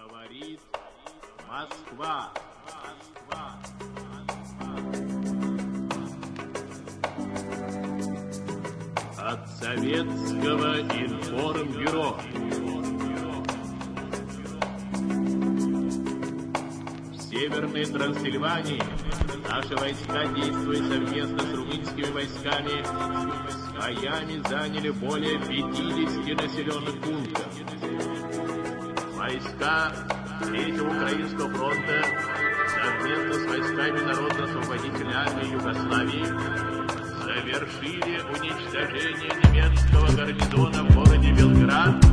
Говорит Москва. От Советского информбюро. В Северной Трансильвании наши войска, действуя совместно с румынскими войсками, боями заняли более 50 населенных пунктов. Войска Третьего Украинского фронта совместно с войсками Народно-освободительной армии Югославии совершили уничтожение немецкого гарнизона в городе Белград.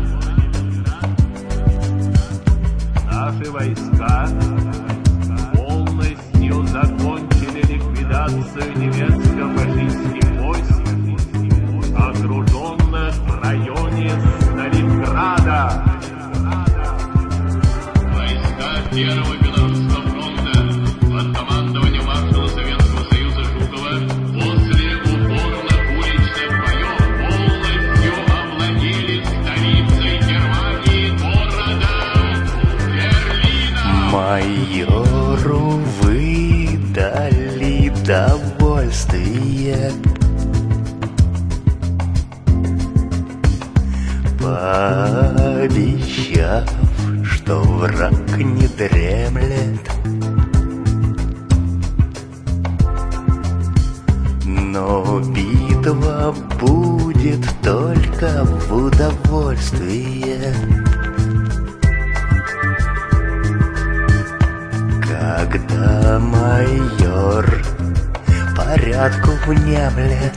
Наши войска полностью закончили ликвидацию немецко-фашистских войск, окруженных в районе Сталинграда. Войска Первого Белорусского фронта под командованием маршала Советского Союза Жукова после упорных уличных боев полностью овладели столицей Германии, городом Берлином. Майору выдали довольствие, пообещав, что враг не дремлет. Но битва будет только в удовольствие. Когда майор порядку внемлет,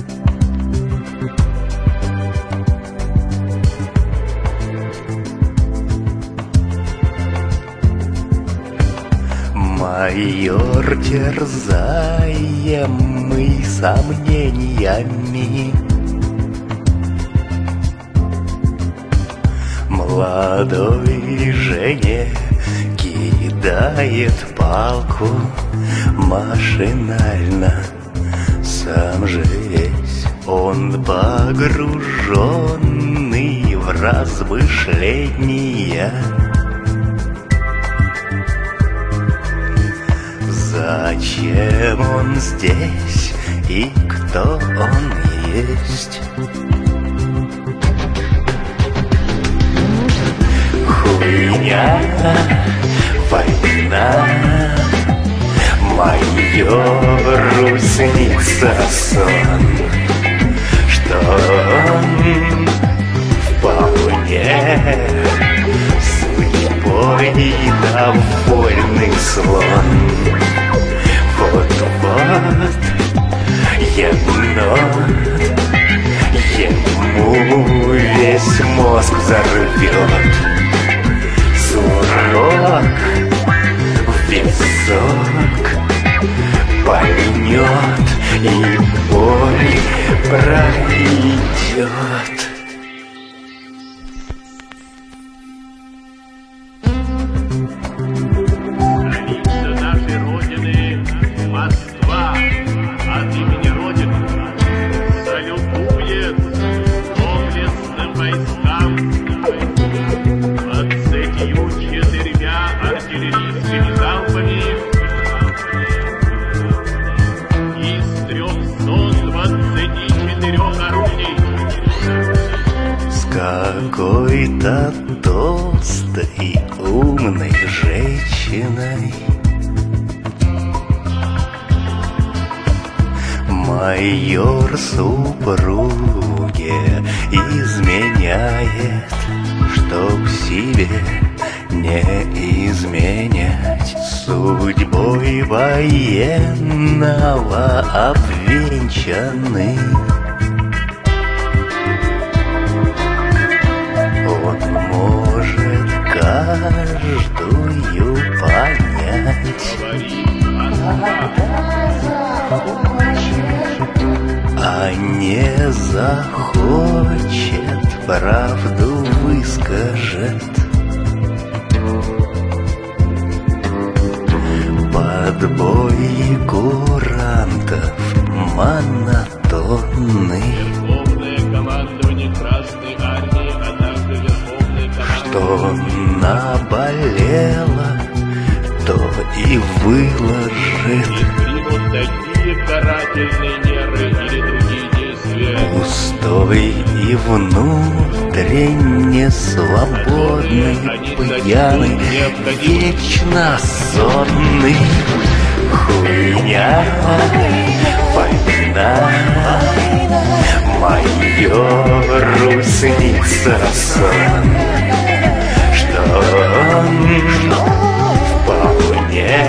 майор, терзаемый сомнениями, молодой жене кидает палку машинально. Сам же весь он погруженный в размышления. Зачем он здесь и кто он есть? Хуйня, война, майору снится сон, что он вполне судьбой довольный слон. Вот-вот енот ему весь мозг взорвет. Сурок в песок пальнет, и боль пройдет. Столица нашей Родины, Москва, от имени Родины салютует доблестным войскам 24 артиллерийскими залпами из 324 орудий. С какой-то толстой умной женщиной майор супруге изменяет, чтоб себе не изменять. Судьбой военного обвенчанный, он может каждую понять. А не захочет, правду выскажет. Подбой курантов монотонный, Верховное командование Красной Армии, а также Верховное командование что наболела, то и выложит. И примут такие карательные меры или другие действия. Пустой и внутренне свободный, пьяный, вечно сонный. Хуйня, война, майору снится сон, что он вполне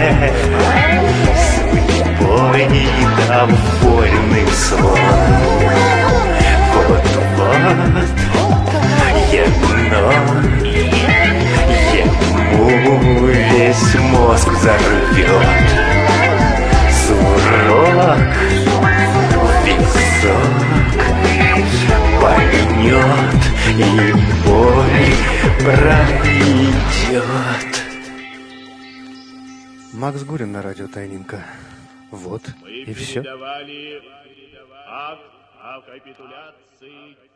судьбой довольный слон. Вот-вот ему весь мозг взорвет. Сурок, висок поймет и боль пройдет. Макс Гурин на радио Тайнинка. Вот Мы и все. передавали акт о капитуляции